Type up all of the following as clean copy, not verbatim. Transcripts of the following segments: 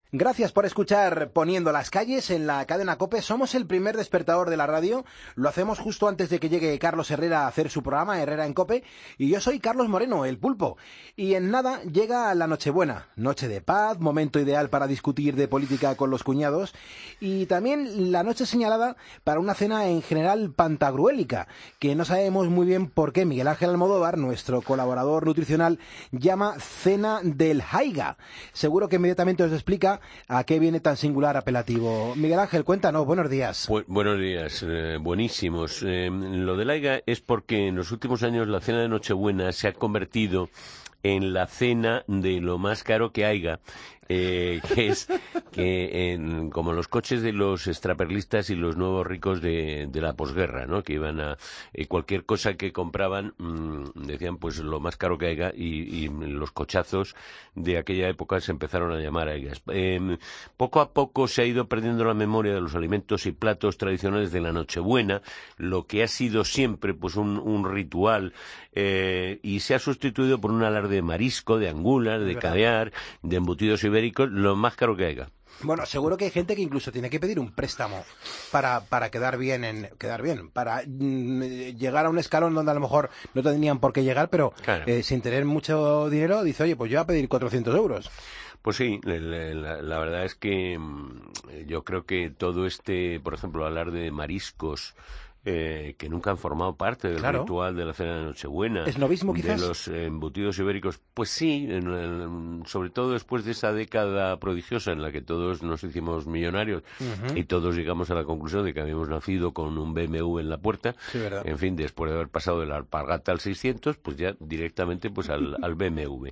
Gracias por escuchar Poniendo las calles en la cadena COPE. Somos el primer despertador de la radio. Lo hacemos justo antes de que llegue Carlos Herrera a hacer su programa, Herrera en COPE. Y yo soy Carlos Moreno, el Pulpo. Y en nada llega la Nochebuena. Noche de paz, momento ideal para discutir de política con los cuñados. Y también la noche señalada para una cena en general pantagruélica, que no sabemos muy bien por qué Miguel Ángel Almodóvar, nuestro colaborador nutricional, llama Cena del Jaiga. Seguro que inmediatamente os explica ¿a qué viene tan singular apelativo? Miguel Ángel, cuéntanos, buenos días. Buenos días, buenísimos. Lo del AIGA es porque en los últimos años la cena de Nochebuena se ha convertido en la cena de lo más caro que haya. Que es que como los coches de los extraperlistas y los nuevos ricos de la posguerra, ¿no? Que iban a cualquier cosa que compraban, decían pues lo más caro que haya, y los cochazos de aquella época se empezaron a llamar aigas. Poco a poco se ha ido perdiendo la memoria de los alimentos y platos tradicionales de la Nochebuena, lo que ha sido siempre pues un ritual, y se ha sustituido por un alarde de marisco, de angulas, de caviar, de embutidos ibéricos, lo más caro que haya. Bueno, seguro que hay gente que incluso tiene que pedir un préstamo para quedar bien, para llegar a un escalón donde a lo mejor no tenían por qué llegar, pero claro, sin tener mucho dinero, dice, oye, pues yo voy a pedir 400 euros. Pues sí, la verdad es que yo creo que todo por ejemplo, hablar de mariscos, que nunca han formado parte del ritual de la cena de Nochebuena. ¿Esnovismo, quizás? De los embutidos ibéricos, pues sí, sobre todo después de esa década prodigiosa en la que todos nos hicimos millonarios y todos llegamos a la conclusión de que habíamos nacido con un BMW en la puerta. Sí, ¿verdad? En fin, después de haber pasado de la alpargata al 600, pues ya directamente pues al BMW.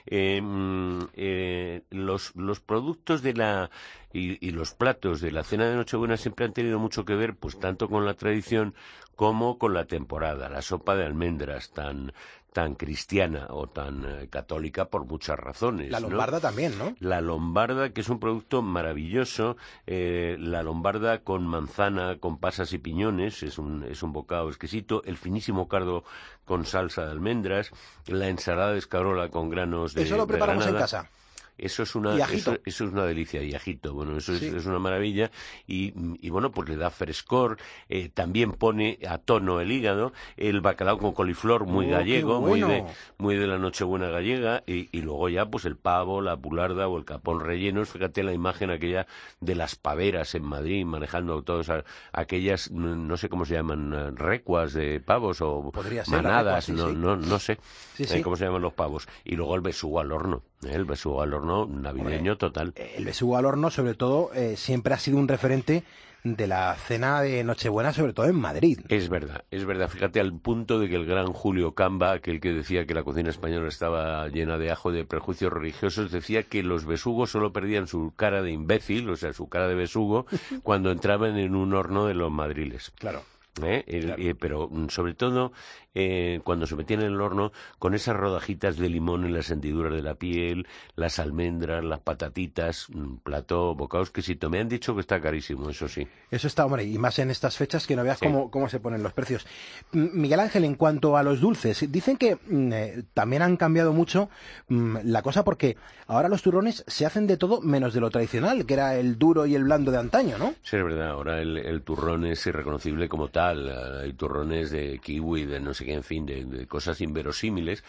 Los productos de la y los platos de la cena de Nochebuena siempre han tenido mucho que ver, pues tanto con la tradición como con la temporada. La sopa de almendras tan cristiana o tan católica por muchas razones. La lombarda, ¿no? También, ¿no? La lombarda, que es un producto maravilloso, la lombarda con manzana, con pasas y piñones, es un bocado exquisito, el finísimo cardo con salsa de almendras, la ensalada de escarola con granos de Eso lo preparamos en casa. Eso es una delicia, y ajito, bueno, eso sí. es una maravilla, y bueno, pues le da frescor, también pone a tono el hígado, el bacalao con coliflor muy gallego, bueno, muy de la Nochebuena gallega, y luego ya pues el pavo, la pularda o el capón rellenos. Fíjate la imagen aquella de las paveras en Madrid manejando todas aquellas, no sé cómo se llaman, recuas de pavos o manadas, no sé cómo se llaman los pavos, y luego el besugo al horno. El besugo al horno navideño. Hombre, total. El besugo al horno, sobre todo, siempre ha sido un referente de la cena de Nochebuena, sobre todo en Madrid. Es verdad. Fíjate, al punto de que el gran Julio Camba, aquel que decía que la cocina española estaba llena de ajo, de prejuicios religiosos, decía que los besugos solo perdían su cara de imbécil, o sea, su cara de besugo, cuando entraban en un horno de los madriles. Claro. Pero sobre todo cuando se metían en el horno con esas rodajitas de limón en las hendiduras de la piel, las almendras, las patatitas, un plato, bocado exquisito. Me han dicho que está carísimo, eso sí. Eso está, hombre, y más en estas fechas que no veas cómo se ponen los precios. Miguel Ángel, en cuanto a los dulces, dicen que también han cambiado mucho la cosa, porque ahora los turrones se hacen de todo menos de lo tradicional, que era el duro y el blando de antaño, ¿no? Sí, es verdad, ahora el turrón es irreconocible como tal. Hay turrones de kiwi, de no sé qué, en fin, de cosas inverosímiles.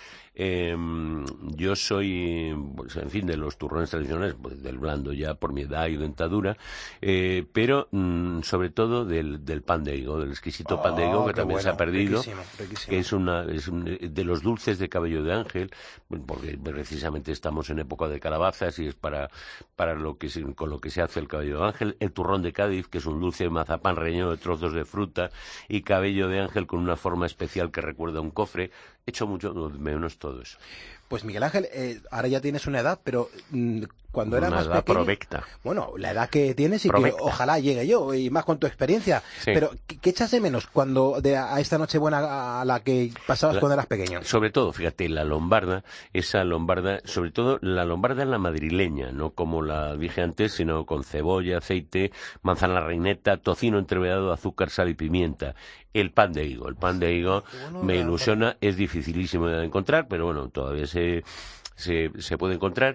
Yo soy, pues, en fin, de los turrones tradicionales, pues, del blando ya por mi edad y dentadura, pero sobre todo del pan de higo, del exquisito pan de higo, que también se ha perdido, riquísimo. Que es de los dulces de cabello de ángel, porque precisamente estamos en época de calabazas y es para con lo que se hace el cabello de ángel. El turrón de Cádiz, que es un dulce de mazapán relleno de trozos de fruta y cabello de ángel con una forma especial que recuerda a un cofre. He hecho mucho menos todo eso. Pues Miguel Ángel, ahora ya tienes una edad, pero cuando era más pequeño... Provecta. Bueno, la edad que tienes y provecta, que ojalá llegue yo, y más con tu experiencia. Sí. Pero, ¿qué echas de menos a esta Nochebuena a la que pasabas cuando eras pequeño? Sobre todo, fíjate, esa lombarda, sobre todo la lombarda en la madrileña, no como la dije antes, sino con cebolla, aceite, manzana reineta, tocino entreverado, azúcar, sal y pimienta. El pan de higo me ilusiona, es dificilísimo de encontrar, pero bueno, todavía se puede encontrar.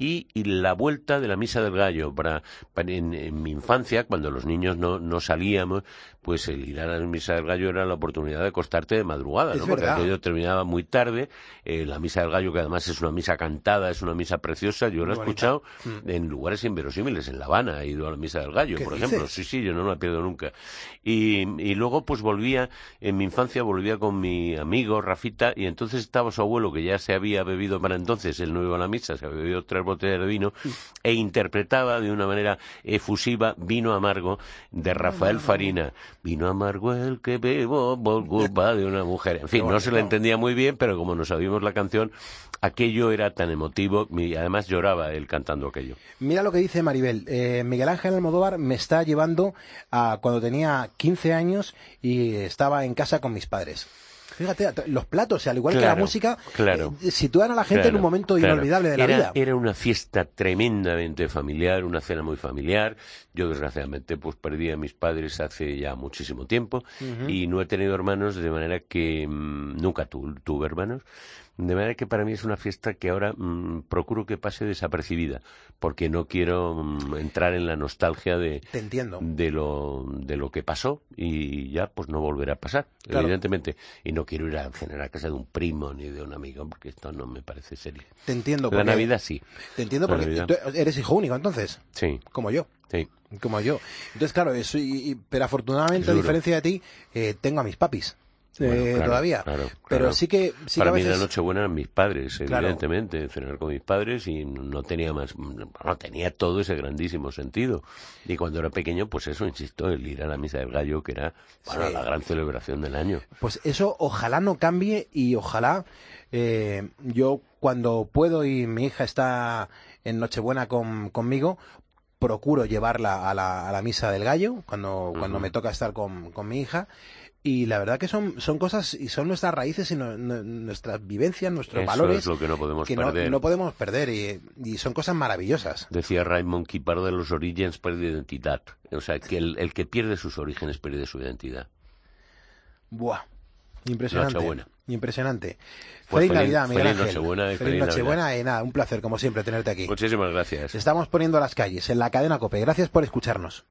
y la vuelta de la Misa del Gallo. En mi infancia, cuando los niños no salíamos, pues el ir a la Misa del Gallo era la oportunidad de acostarte de madrugada, ¿no? Porque aquello terminaba muy tarde. La Misa del Gallo, que además es una misa cantada, es una misa preciosa, yo la he escuchado en lugares inverosímiles. En La Habana he ido a la Misa del Gallo, por ejemplo. Sí, yo no la pierdo nunca. Y luego pues en mi infancia volvía con mi amigo Rafita, y entonces estaba su abuelo, que ya se había bebido para entonces, él no iba a la misa, se había bebido 3 botellas de vino, e interpretaba de una manera efusiva Vino Amargo de Rafael Farina. Vino amargo el que bebo por culpa de una mujer. En fin, no se le entendía muy bien, pero como no sabíamos la canción, aquello era tan emotivo, y además lloraba él cantando aquello. Mira lo que dice Maribel. Miguel Ángel Almodóvar me está llevando a cuando tenía 15 años y estaba en casa con mis padres. Fíjate, los platos, al igual que la música, sitúan a la gente en un momento inolvidable de la vida. Era una fiesta tremendamente familiar, una cena muy familiar. Yo, desgraciadamente, pues perdí a mis padres hace ya muchísimo tiempo y no he tenido hermanos, de manera que nunca tuve hermanos. De manera que para mí es una fiesta que ahora procuro que pase desapercibida, porque no quiero entrar en la nostalgia de lo que pasó, y ya pues no volverá a pasar, evidentemente. Y no quiero ir a cenar a casa de un primo ni de un amigo, porque esto no me parece serio. Te entiendo. La Navidad sí. Te entiendo porque tú eres hijo único, entonces. Sí. Como yo. Sí. Como yo. Entonces, claro, pero afortunadamente, a diferencia de ti, tengo a mis papis. Todavía, pero sí que para a mí veces... la Nochebuena eran mis padres, evidentemente, cenar con mis padres, y no tenía más, no tenía todo ese grandísimo sentido. Y cuando era pequeño, pues eso, insisto, el ir a la Misa del Gallo, que era la gran celebración del año. Pues eso ojalá no cambie, y ojalá yo, cuando puedo y mi hija está en Nochebuena conmigo, procuro llevarla a la Misa del Gallo cuando me toca estar con mi hija. Y la verdad que son cosas, y son nuestras raíces y nuestras vivencias, nuestros valores. Eso es lo que no podemos perder. No podemos perder, y son cosas maravillosas. Decía Raymond que de los orígenes pierde identidad. O sea, que el que pierde sus orígenes pierde su identidad. Buah, impresionante. Nochebuena. Impresionante. Pues Feliz Navidad, Miguel Ángel. Feliz Nochebuena, y nada, un placer como siempre tenerte aquí. Muchísimas gracias. Estamos poniendo las calles en la cadena COPE. Gracias por escucharnos.